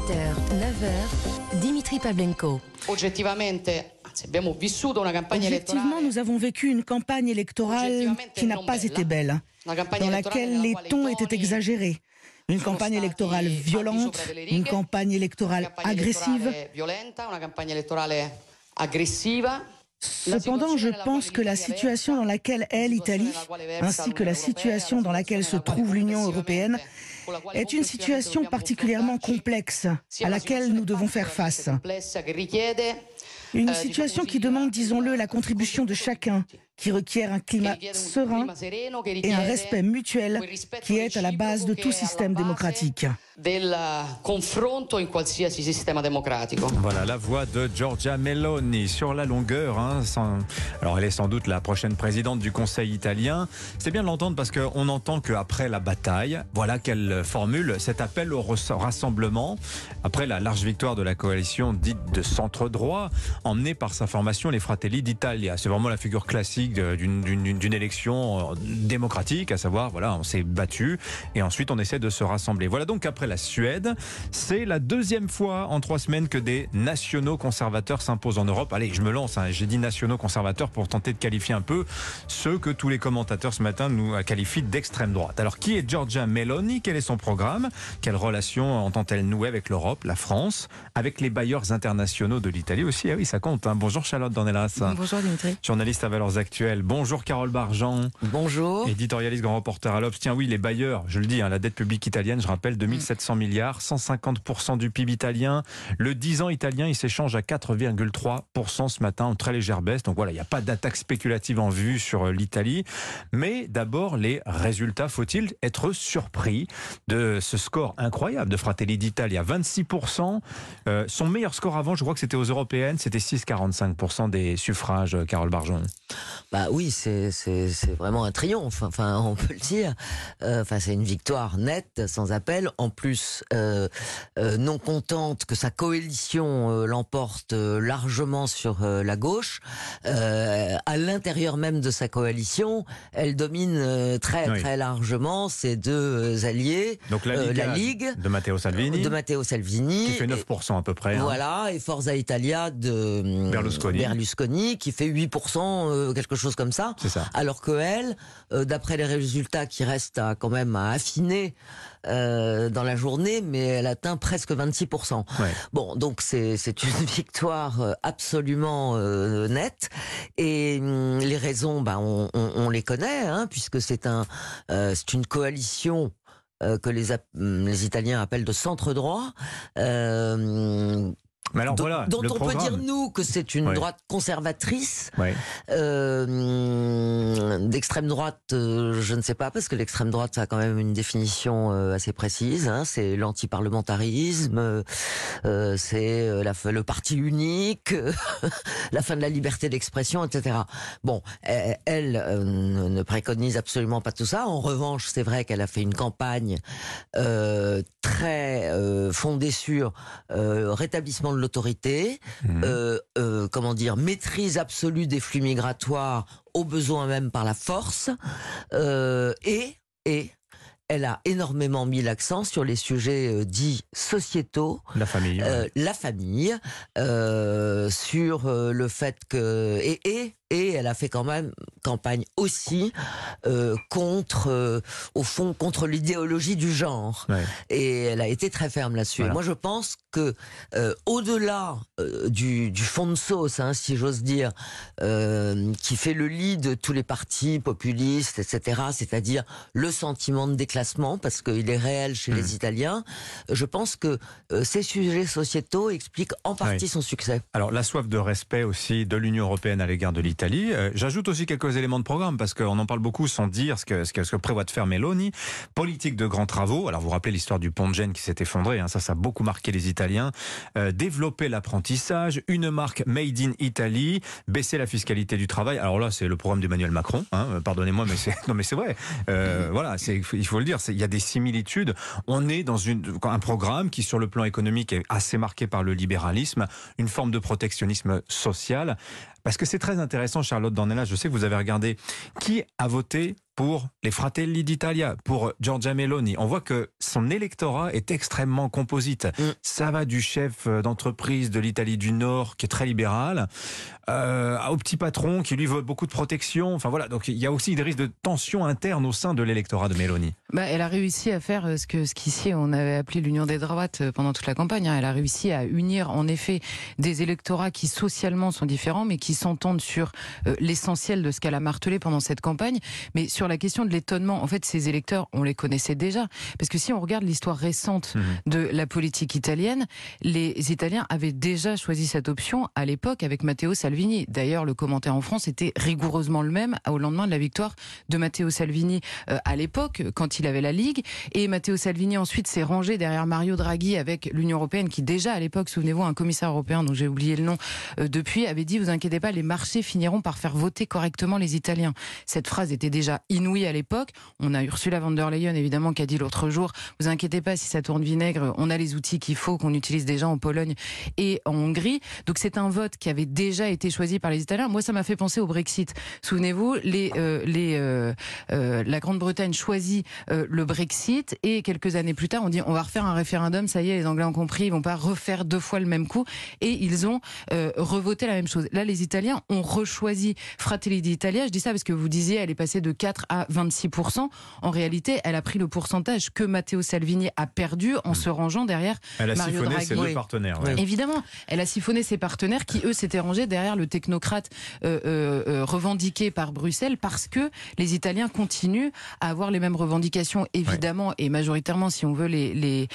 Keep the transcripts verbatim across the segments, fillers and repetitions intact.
huit heures, neuf heures, Dimitri Pavlenko. Objectivement, nous avons vécu une campagne électorale qui n'a pas été belle, dans laquelle les tons étaient exagérés. Une campagne électorale violente, une campagne électorale agressive. Cependant, je pense que la situation dans laquelle est l'Italie, ainsi que la situation dans laquelle se trouve l'Union européenne, est une situation particulièrement complexe à laquelle nous devons faire face. Une situation qui demande, disons-le, la contribution de chacun, qui requiert un climat serein et un respect mutuel qui est à la base de tout système démocratique. Voilà la voix de Giorgia Meloni sur la longueur. Hein, sans... Alors elle est sans doute la prochaine présidente du Conseil italien. C'est bien de l'entendre parce qu'on entend qu'après la bataille, voilà qu'elle formule cet appel au rassemblement. Après la large victoire de la coalition dite de centre-droit, emmenée par sa formation les Fratelli d'Italia. C'est vraiment la figure classique d'une, d'une, d'une élection démocratique, à savoir, voilà, on s'est battu et ensuite on essaie de se rassembler. Voilà donc après la Suède, c'est la deuxième fois en trois semaines que des nationaux conservateurs s'imposent en Europe. Allez, je me lance, hein, j'ai dit nationaux conservateurs pour tenter de qualifier un peu ceux que tous les commentateurs ce matin nous qualifient d'extrême droite. Alors qui est Giorgia Meloni? Quel est son programme? Quelle relation entend-elle nouer avec l'Europe, la France, avec les bailleurs internationaux de l'Italie aussi? Ah oui, ça compte. Hein. Bonjour Charlotte Dornelas. Bonjour Dimitri. Journaliste à Valeurs Actuelles. Bonjour Carole Bargeant. Bonjour. Éditorialiste, grand reporter à l'Obs. Tiens oui, les bailleurs, je le dis, hein, la dette publique italienne, je rappelle, deux mille sept cents milliards, cent cinquante pour cent du P I B italien. Le dix ans italien, il s'échange à quatre virgule trois pour cent ce matin, en très légère baisse. Donc voilà, il n'y a pas d'attaque spéculative en vue sur l'Italie. Mais d'abord, les résultats. Faut-il être surpris de ce score incroyable de Fratelli d'Italia? vingt-six pour cent. Euh, son meilleur score avant, je crois que c'était aux européennes, c'était six virgule quarante-cinq pour cent des suffrages, Carole Bargeon. Bah oui, c'est, c'est, c'est vraiment un triomphe, enfin on peut le dire. Euh, enfin c'est une victoire nette, sans appel. En plus, euh, euh, non contente que sa coalition euh, l'emporte euh, largement sur euh, la gauche, euh, à l'intérieur même de sa coalition, elle domine euh, très oui. très largement ses deux alliés. Donc la Ligue, euh, la Ligue de Matteo Salvini, de Matteo Salvini, qui fait neuf pour cent à peu près. Hein. Voilà, et Forza Italia de Berlusconi, Berlusconi qui fait huit pour cent, euh, quelque chose comme ça. C'est ça. Alors que elle, euh, d'après les résultats qui restent à, quand même à affiner euh, dans la journée, mais elle atteint presque vingt-six pour cent. Ouais. Bon, donc c'est, c'est une victoire absolument euh, nette. Et hum, les raisons, bah, on, on, on les connaît, hein, puisque c'est, un, euh, c'est une coalition euh, que les, les Italiens appellent de centre-droit. Euh, Mais alors, dont, voilà, dont on programme. peut dire, nous, que c'est une ouais. droite conservatrice. Ouais. Euh, d'extrême droite, euh, je ne sais pas, parce que l'extrême droite, ça a quand même une définition euh, assez précise. Hein, c'est l'antiparlementarisme, euh, c'est la, le parti unique, la fin de la liberté d'expression, et cetera. Bon, elle, elle euh, ne préconise absolument pas tout ça. En revanche, c'est vrai qu'elle a fait une campagne euh, très euh, fondée sur euh, rétablissement de l'autorité, mmh. euh, euh, comment dire, maîtrise absolue des flux migratoires, au besoin même par la force, euh, et, et elle a énormément mis l'accent sur les sujets euh, dits sociétaux, la famille, euh, ouais. la famille, euh, sur euh, le fait que et, et et elle a fait quand même campagne aussi euh, contre, euh, au fond, contre l'idéologie du genre. Ouais. Et elle a été très ferme là-dessus. Voilà. Moi, je pense que euh, au-delà euh, du, du fond de sauce, hein, si j'ose dire, euh, qui fait le lit de tous les partis populistes, et cetera, c'est-à-dire le sentiment de déclassement, parce qu'il est réel chez mmh. les Italiens, je pense que euh, ces sujets sociétaux expliquent en partie ouais. son succès. Alors, la soif de respect aussi de l'Union européenne à l'égard de l'Italie. Euh, j'ajoute aussi quelques éléments de programme parce qu'on en parle beaucoup sans dire ce que, ce que, ce que prévoit de faire Meloni. Politique de grands travaux. Alors vous vous rappelez l'histoire du pont de Gênes qui s'est effondré, hein, ça, ça a beaucoup marqué les Italiens. Euh, développer l'apprentissage, une marque Made in Italy, baisser la fiscalité du travail. Alors là, c'est le programme d'Emmanuel Macron. Hein, pardonnez-moi, mais c'est non mais c'est vrai. Euh, voilà, c'est, il faut le dire. Il y a des similitudes. On est dans une, un programme qui, sur le plan économique, est assez marqué par le libéralisme, une forme de protectionnisme social. Parce que c'est très intéressant, Charlotte Dornelas, je sais que vous avez regardé qui a voté pour les Fratelli d'Italia, pour Giorgia Meloni. On voit que son électorat est extrêmement composite. Mm. Ça va du chef d'entreprise de l'Italie du Nord, qui est très libéral, euh, au petit patron qui lui veut beaucoup de protection. Enfin voilà, donc il y a aussi des risques de tension interne au sein de l'électorat de Meloni. Bah, elle a réussi à faire ce que ce qu'ici on avait appelé l'union des droites pendant toute la campagne. Elle a réussi à unir en effet des électorats qui socialement sont différents, mais qui s'entendent sur euh, l'essentiel de ce qu'elle a martelé pendant cette campagne. Mais sur la question de l'étonnement, en fait, ces électeurs, on les connaissait déjà. Parce que si on regarde l'histoire récente mmh. de la politique italienne, les Italiens avaient déjà choisi cette option à l'époque avec Matteo Salvini. D'ailleurs, le commentaire en France était rigoureusement le même au lendemain de la victoire de Matteo Salvini euh, à l'époque, quand il avait la Ligue. Et Matteo Salvini ensuite s'est rangé derrière Mario Draghi avec l'Union européenne, qui déjà à l'époque, souvenez-vous, un commissaire européen dont j'ai oublié le nom euh, depuis, avait dit, vous inquiétez pas, les marchés finiront par faire voter correctement les Italiens. Cette phrase était déjà inouïe à l'époque. On a Ursula von der Leyen, évidemment, qui a dit l'autre jour, vous inquiétez pas, si ça tourne vinaigre, on a les outils qu'il faut, qu'on utilise déjà en Pologne et en Hongrie. Donc c'est un vote qui avait déjà été choisi par les Italiens. Moi, ça m'a fait penser au Brexit. Souvenez-vous, les, euh, les, euh, euh, la Grande-Bretagne choisit euh, le Brexit et quelques années plus tard, on dit on va refaire un référendum, ça y est, les Anglais ont compris, ils vont pas refaire deux fois le même coup, et ils ont euh, revoté la même chose. Là, les Italiens ont rechoisi Fratelli d'Italia. Je dis ça parce que vous disiez, elle est passée de quatre à vingt-six pour cent. En réalité, elle a pris le pourcentage que Matteo Salvini a perdu en mmh. se rangeant derrière elle a Mario siphonné Draghi. ses deux partenaires. Ouais. Évidemment, elle a siphonné ses partenaires qui, eux, s'étaient rangés derrière le technocrate euh, euh, revendiqué par Bruxelles, parce que les Italiens continuent à avoir les mêmes revendications, évidemment, ouais. et majoritairement, si on veut les, les,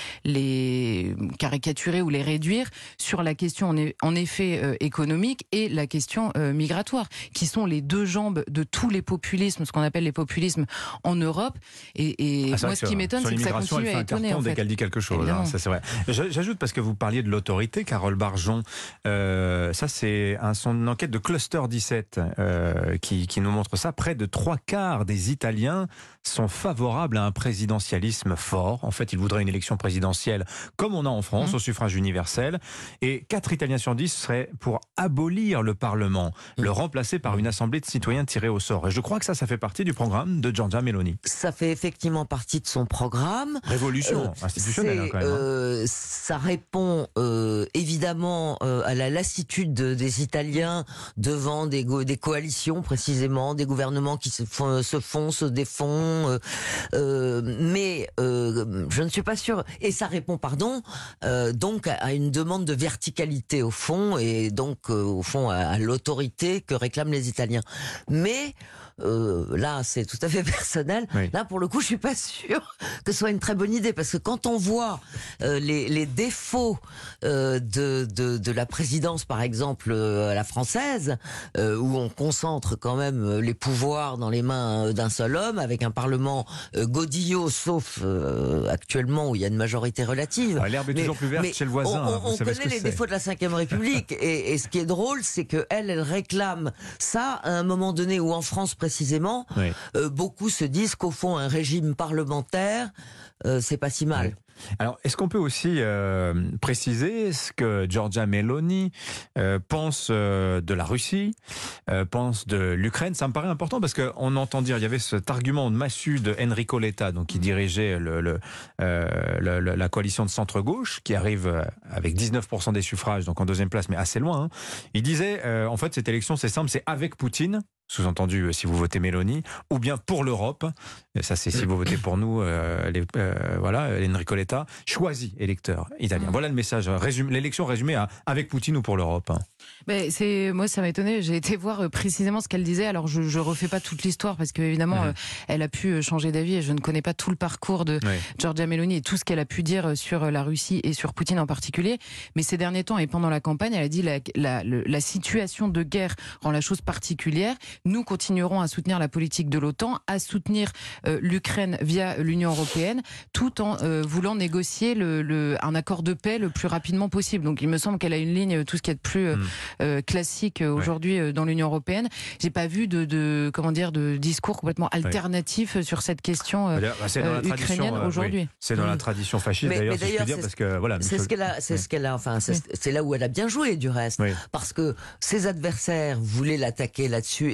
les caricaturer ou les réduire, sur la question en, est, en effet euh, économique et la question euh, migratoire, qui sont les deux jambes de tous les populismes, ce qu'on appelle les populismes en Europe. Et, et ah, moi, ce qui m'étonne, c'est que ça continue à étonner. En fait. Dès qu'elle dit quelque chose, hein, ça c'est vrai. J'ajoute, parce que vous parliez de l'autorité, Carole Barjon, euh, ça c'est un, son enquête de Cluster dix-sept euh, qui, qui nous montre ça. Près de trois quarts des Italiens sont favorables à un présidentialisme fort. En fait, ils voudraient une élection présidentielle comme on a en France, mmh. au suffrage universel. Et quatre Italiens sur dix seraient pour abolir le Parlement, mmh. le remplacer par une assemblée de citoyens tirés au sort. Et je crois que ça, ça fait partie du programme de Giorgia Meloni. Ça fait effectivement partie de son programme. Révolution euh, institutionnelle, hein, quand même. Hein. Euh, ça répond euh, évidemment euh, à la lassitude de, des Italiens devant des, go- des coalitions, précisément, des gouvernements qui se font, se, font, se défont. Euh, euh, mais euh, je ne suis pas sûre. Et ça répond, pardon, euh, donc à une demande de verticalité au fond, et donc euh, au fond à, à l'autorité que réclament les Italiens. Mais Euh, là, c'est tout à fait personnel. Oui. Là, pour le coup, je suis pas sûre que ce soit une très bonne idée, parce que quand on voit euh, les, les défauts euh, de, de, de la présidence, par exemple, euh, à la française, euh, où on concentre quand même les pouvoirs dans les mains d'un seul homme, avec un parlement euh, godillot, sauf euh, actuellement où il y a une majorité relative. Ah, l'herbe est mais, toujours plus verte chez le voisin. On, on, on connaît les c'est. défauts de la cinquième République, et, et ce qui est drôle, c'est que elle, elle réclame ça à un moment donné où en France précisément, oui. euh, beaucoup se disent qu'au fond, un régime parlementaire, euh, c'est pas si mal. Oui. Alors, est-ce qu'on peut aussi euh, préciser ce que Giorgia Meloni euh, pense euh, de la Russie, euh, pense de l'Ukraine? Ça me paraît important parce qu'on entend dire, il y avait cet argument de massue de Enrico Letta, donc qui dirigeait le, le, euh, le, le, la coalition de centre-gauche, qui arrive avec dix-neuf pour cent des suffrages, donc en deuxième place, mais assez loin. Hein. Il disait, euh, en fait, cette élection, c'est simple, c'est avec Poutine. Sous-entendu, si vous votez Meloni, ou bien pour l'Europe, ça c'est si vous votez pour nous, euh, les, euh, voilà, Enrico Letta, choisi électeur italien. Voilà le message, résume, l'élection résumée à avec Poutine ou pour l'Europe. Ben, c'est, moi ça m'a étonné, j'ai été voir précisément ce qu'elle disait, alors je ne refais pas toute l'histoire, parce qu'évidemment, mmh. euh, elle a pu changer d'avis, et je ne connais pas tout le parcours de oui. Giorgia Meloni, et tout ce qu'elle a pu dire sur la Russie et sur Poutine en particulier, mais ces derniers temps et pendant la campagne, elle a dit la, la, la, la situation de guerre rend la chose particulière. Nous continuerons à soutenir la politique de l'OTAN, à soutenir euh, l'Ukraine via l'Union européenne, tout en euh, voulant négocier le, le, un accord de paix le plus rapidement possible. Donc il me semble qu'elle a une ligne, tout ce qui est de plus euh, mmh. euh, classique aujourd'hui ouais. dans l'Union européenne. J'ai pas vu de, de comment dire de discours complètement alternatif ouais. sur cette question euh, bah, c'est dans la euh, ukrainienne euh, aujourd'hui. Oui. C'est dans mmh. la tradition fasciste mais, d'ailleurs, mais d'ailleurs si je peux dire, parce que voilà. C'est ce qu'elle a, c'est oui. ce qu'elle a. Enfin, c'est, oui. c'est là où elle a bien joué du reste, oui. parce que ses adversaires voulaient l'attaquer là-dessus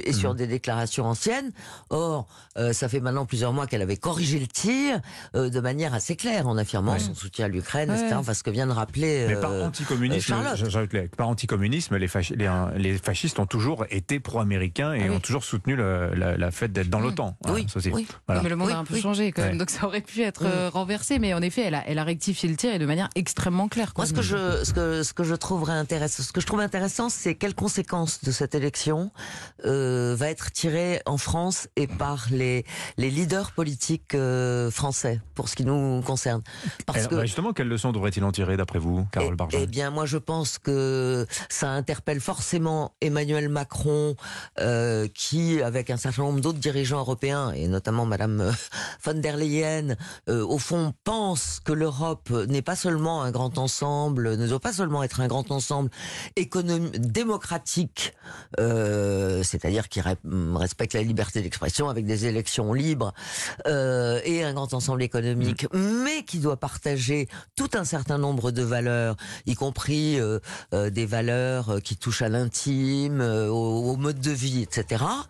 et mmh. sur des déclarations anciennes. Or, euh, ça fait maintenant plusieurs mois qu'elle avait corrigé le tir euh, de manière assez claire en affirmant ouais. son soutien à l'Ukraine, ouais. et cetera. Enfin, ce que vient de rappeler euh, Mais par anticommunisme, euh, par anticommunisme, les, fasci les, les fascistes ont toujours été pro-américains et ah oui. ont toujours soutenu le, la, la fait d'être dans mmh. l'OTAN. Oui, hein, oui. Voilà. Mais le monde oui, a un peu oui. changé quand même, ouais. donc ça aurait pu être euh, renversé. Mais en effet, elle a, elle a rectifié le tir et de manière extrêmement claire. Moi, ce que je, ce que, ce que je trouverais intéressant, ce que je trouve intéressant, c'est quelles conséquences de cette élection euh, va être tirée en France et par les les leaders politiques euh, français pour ce qui nous concerne. Parce Alors, que bah justement, quelles leçons devrait-il en tirer d'après vous, Carole Bargeon? Eh bien, moi, je pense que ça interpelle forcément Emmanuel Macron, euh, qui, avec un certain nombre d'autres dirigeants européens et notamment Madame von der Leyen, euh, au fond, pense que l'Europe n'est pas seulement un grand ensemble, ne doit pas seulement être un grand ensemble économique, démocratique, euh, c'est-à-dire qui respecte la liberté d'expression avec des élections libres euh, et un grand ensemble économique, mmh. mais qui doit partager tout un certain nombre de valeurs, y compris euh, euh, des valeurs qui touchent à l'intime, euh, au, au mode de vie, et cetera.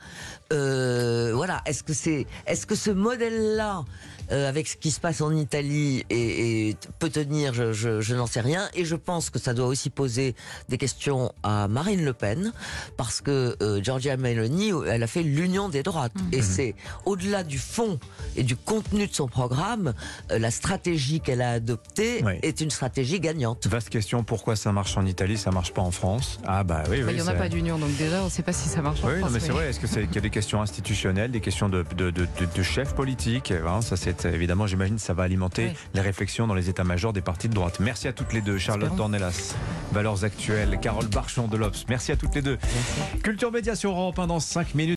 Euh, voilà. Est-ce que c'est, est-ce que ce modèle-là, euh, avec ce qui se passe en Italie, et, et peut tenir, je, je, je n'en sais rien. Et je pense que ça doit aussi poser des questions à Marine Le Pen, parce que euh, Giorgia Meloni, elle a fait l'union des droites. Mmh. Et c'est au-delà du fond et du contenu de son programme, euh, la stratégie qu'elle a adoptée oui. est une stratégie gagnante. Vaste question, pourquoi ça marche en Italie, ça marche pas en France? Ah bah oui, oui. Il n'y en a pas d'union, donc déjà on ne sait pas si ça marche en oui, France. Non, mais, mais... c'est vrai, est-ce que c'est qu'il y a des questions institutionnelles, des questions de, de, de, de, de chefs politiques? Hein, ça c'est évidemment, j'imagine, ça va alimenter oui. les réflexions dans les états-majors des partis de droite. Merci à toutes les deux, Charlotte Dornelas, Valeurs Actuelles, Carole Bargeon de l'Obs. Merci à toutes les deux. Merci. Culture Média sur Europe un dans cinq minutes.